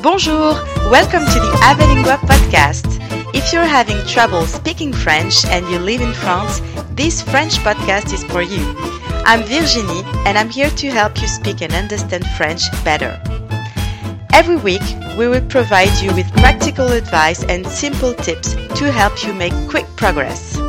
Bonjour, welcome to the Avelingua podcast. If you're having trouble speaking French and you live in France, this French podcast is for you. I'm Virginie and I'm here to help you speak and understand French better. Every week, we will provide you with practical advice and simple tips to help you make quick progress.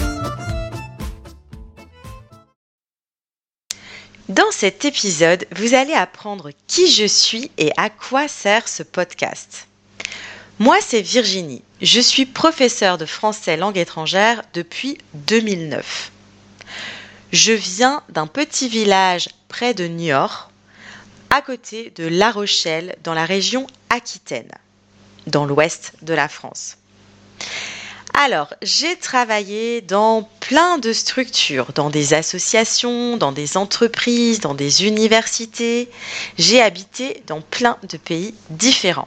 Dans cet épisode, vous allez apprendre qui je suis et à quoi sert ce podcast. Moi, c'est Virginie. Je suis professeure de français langue étrangère depuis 2009. Je viens d'un petit village près de Niort, à côté de La Rochelle, dans la région Aquitaine, dans l'ouest de la France. Alors, j'ai travaillé dans plein de structures, dans des associations, dans des entreprises, dans des universités. J'ai habité dans plein de pays différents.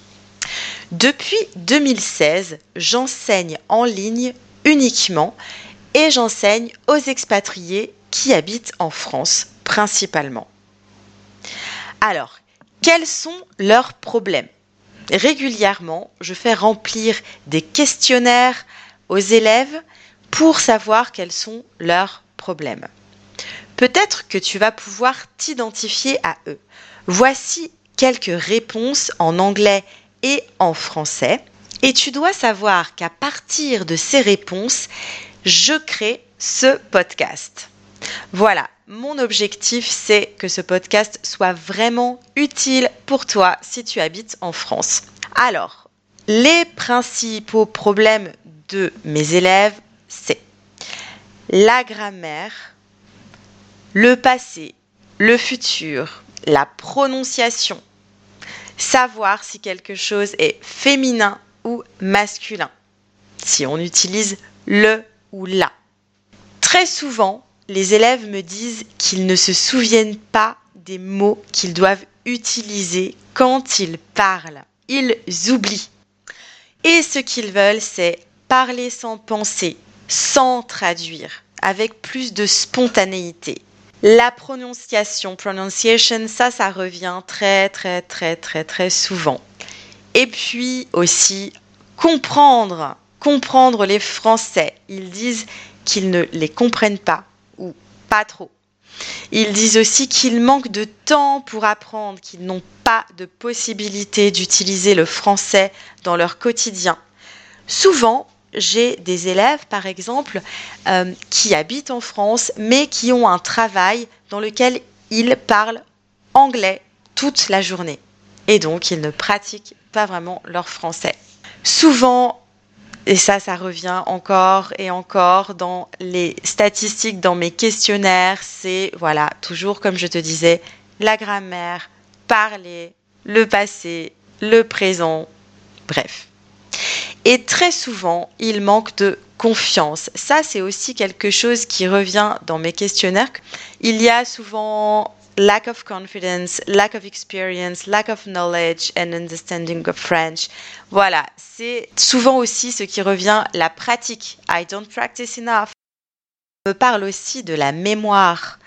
Depuis 2016, j'enseigne en ligne uniquement et j'enseigne aux expatriés qui habitent en France principalement. Alors, quels sont leurs problèmes ? Régulièrement, je fais remplir des questionnaires aux élèves pour savoir quels sont leurs problèmes. Peut-être que tu vas pouvoir t'identifier à eux. Voici quelques réponses en anglais et en français. Et tu dois savoir qu'à partir de ces réponses, je crée ce podcast. Voilà, mon objectif, c'est que ce podcast soit vraiment utile pour toi si tu habites en France. Alors, les principaux problèmes de mes élèves, c'est la grammaire, le passé, le futur, la prononciation, savoir si quelque chose est féminin ou masculin, si on utilise le ou la. Très souvent, les élèves me disent qu'ils ne se souviennent pas des mots qu'ils doivent utiliser quand ils parlent. Ils oublient. Et ce qu'ils veulent, c'est parler sans penser, sans traduire, avec plus de spontanéité. La prononciation, ça revient très souvent. Et puis aussi, comprendre les Français. Ils disent qu'ils ne les comprennent pas. Ou pas trop. Ils disent aussi qu'ils manquent de temps pour apprendre, qu'ils n'ont pas de possibilité d'utiliser le français dans leur quotidien. Souvent, j'ai des élèves, par exemple, qui habitent en France, mais qui ont un travail dans lequel ils parlent anglais toute la journée. Et donc, ils ne pratiquent pas vraiment leur français. Souvent, et ça revient encore et encore dans les statistiques, dans mes questionnaires. C'est, voilà, toujours comme je te disais, la grammaire, parler, le passé, le présent, bref. Et très souvent, il manque de confiance. Ça, c'est aussi quelque chose qui revient dans mes questionnaires. Il y a souvent lack of confidence, lack of experience, lack of knowledge and understanding of French. Voilà, c'est souvent aussi ce qui revient, la pratique. I don't practice enough. On me parle aussi de la mémoire.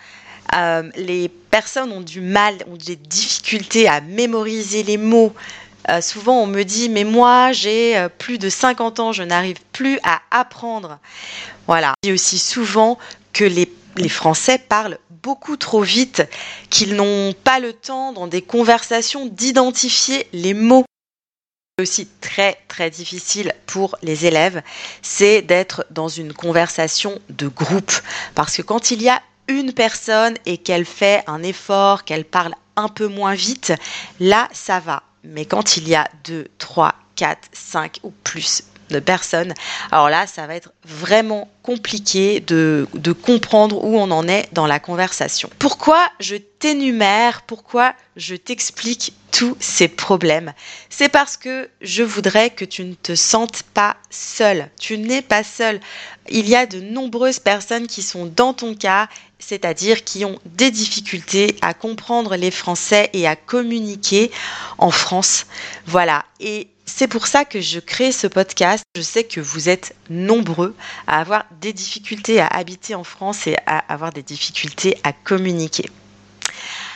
Les personnes ont du mal, ont des difficultés à mémoriser les mots. Souvent, on me dit, mais moi, j'ai plus de 50 ans, je n'arrive plus à apprendre. Voilà. Je dis aussi souvent que les Français parlent beaucoup trop vite, qu'ils n'ont pas le temps dans des conversations d'identifier les mots. C'est aussi très difficile pour les élèves, c'est d'être dans une conversation de groupe. Parce que quand il y a une personne et qu'elle fait un effort, qu'elle parle un peu moins vite, là, ça va. Mais quand il y a 2, 3, 4, 5 ou plus de personnes, alors là, ça va être vraiment compliqué de comprendre où on en est dans la conversation. Pourquoi je t'énumère, pourquoi je t'explique tous ces problèmes ? C'est parce que je voudrais que tu ne te sentes pas seul. Tu n'es pas seul. Il y a de nombreuses personnes qui sont dans ton cas, c'est-à-dire qui ont des difficultés à comprendre les Français et à communiquer en France. Voilà. Et c'est pour ça que je crée ce podcast. Je sais que vous êtes nombreux à avoir des difficultés à habiter en France et à avoir des difficultés à communiquer.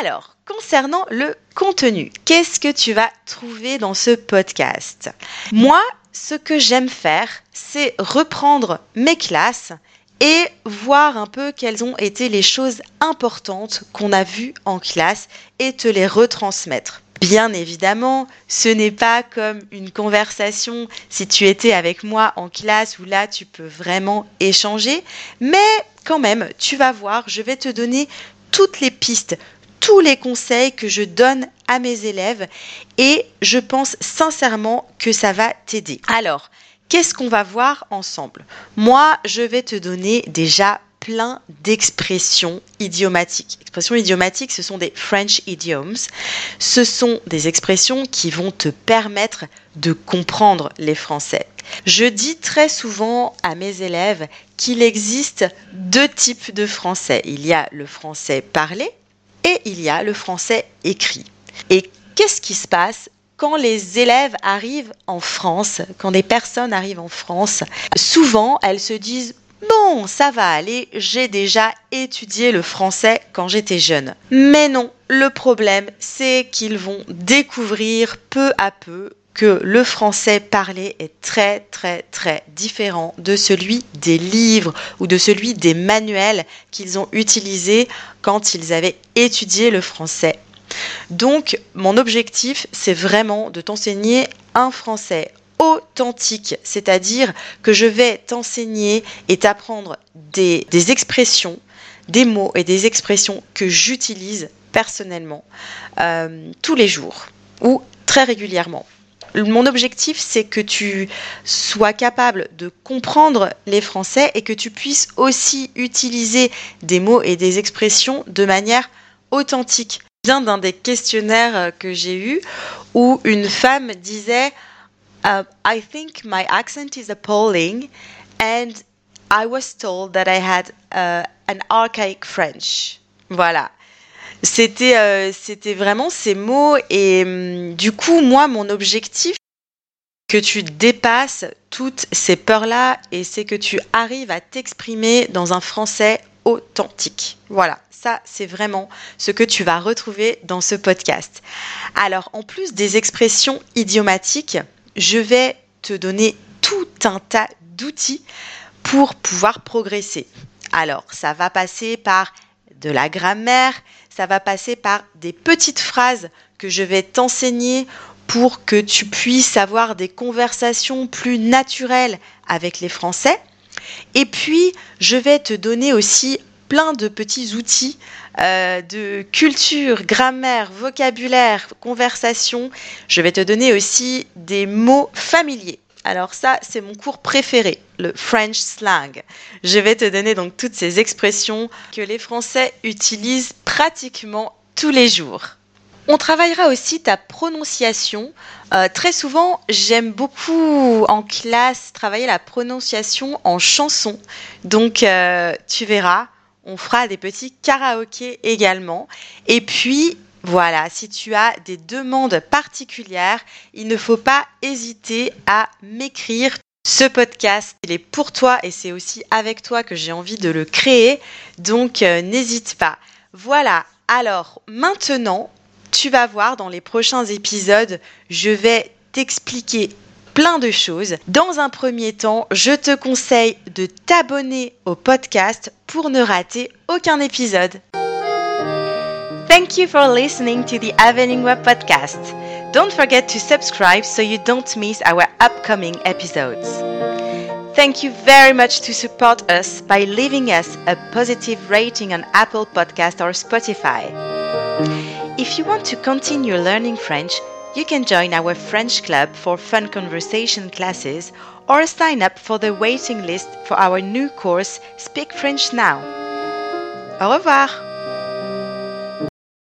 Alors, concernant le contenu, qu'est-ce que tu vas trouver dans ce podcast? Moi, ce que j'aime faire, c'est reprendre mes classes et voir un peu quelles ont été les choses importantes qu'on a vues en classe et te les retransmettre. Bien évidemment, ce n'est pas comme une conversation si tu étais avec moi en classe où là tu peux vraiment échanger, mais quand même, tu vas voir, je vais te donner toutes les pistes, tous les conseils que je donne à mes élèves et je pense sincèrement que ça va t'aider. Alors, qu'est-ce qu'on va voir ensemble? Moi, je vais te donner déjà plein d'expressions idiomatiques. Expressions idiomatiques, ce sont des French idioms. Ce sont des expressions qui vont te permettre de comprendre les Français. Je dis très souvent à mes élèves qu'il existe deux types de français. Il y a le français parlé et il y a le français écrit. Et qu'est-ce qui se passe quand les élèves arrivent en France, quand des personnes arrivent en France? Souvent, elles se disent « Bon, ça va aller, j'ai déjà étudié le français quand j'étais jeune. » Mais non, le problème, c'est qu'ils vont découvrir peu à peu que le français parlé est très très très différent de celui des livres ou de celui des manuels qu'ils ont utilisés quand ils avaient étudié le français. Donc, mon objectif, c'est vraiment de t'enseigner un français authentique, c'est-à-dire que je vais t'enseigner et t'apprendre des expressions, des mots et des expressions que j'utilise personnellement tous les jours ou très régulièrement. Mon objectif, c'est que tu sois capable de comprendre les Français et que tu puisses aussi utiliser des mots et des expressions de manière authentique. Je viens d'un des questionnaires que j'ai eu où une femme disait I think my accent is appalling and I was told that I had an archaic French. Voilà. C'était vraiment ces mots et du coup, moi, mon objectif, que tu dépasses toutes ces peurs-là et c'est que tu arrives à t'exprimer dans un français authentique. Voilà, ça, c'est vraiment ce que tu vas retrouver dans ce podcast. Alors, en plus des expressions idiomatiques, je vais te donner tout un tas d'outils pour pouvoir progresser. Alors, ça va passer par de la grammaire, ça va passer par des petites phrases que je vais t'enseigner pour que tu puisses avoir des conversations plus naturelles avec les Français. Et puis, je vais te donner aussi plein de petits outils de culture, grammaire, vocabulaire, conversation. Je vais te donner aussi des mots familiers. Alors ça, c'est mon cours préféré, le French slang. Je vais te donner donc toutes ces expressions que les Français utilisent pratiquement tous les jours. On travaillera aussi ta prononciation. Très souvent, j'aime beaucoup en classe travailler la prononciation en chanson. Donc, tu verras, on fera des petits karaokés également. Et puis, voilà, si tu as des demandes particulières, il ne faut pas hésiter à m'écrire. Ce podcast, il est pour toi et c'est aussi avec toi que j'ai envie de le créer. Donc, n'hésite pas. Voilà, alors maintenant, tu vas voir dans les prochains épisodes, je vais t'expliquer plein de choses. Dans un premier temps, je te conseille de t'abonner au podcast pour ne rater aucun épisode. Thank you for listening to the Aveningwa podcast. Don't forget to subscribe so you don't miss our upcoming episodes. Thank you very much to support us by leaving us a positive rating on Apple Podcast or Spotify. If you want to continue learning French, you can join our French club for fun conversation classes or sign up for the waiting list for our new course Speak French Now. Au revoir!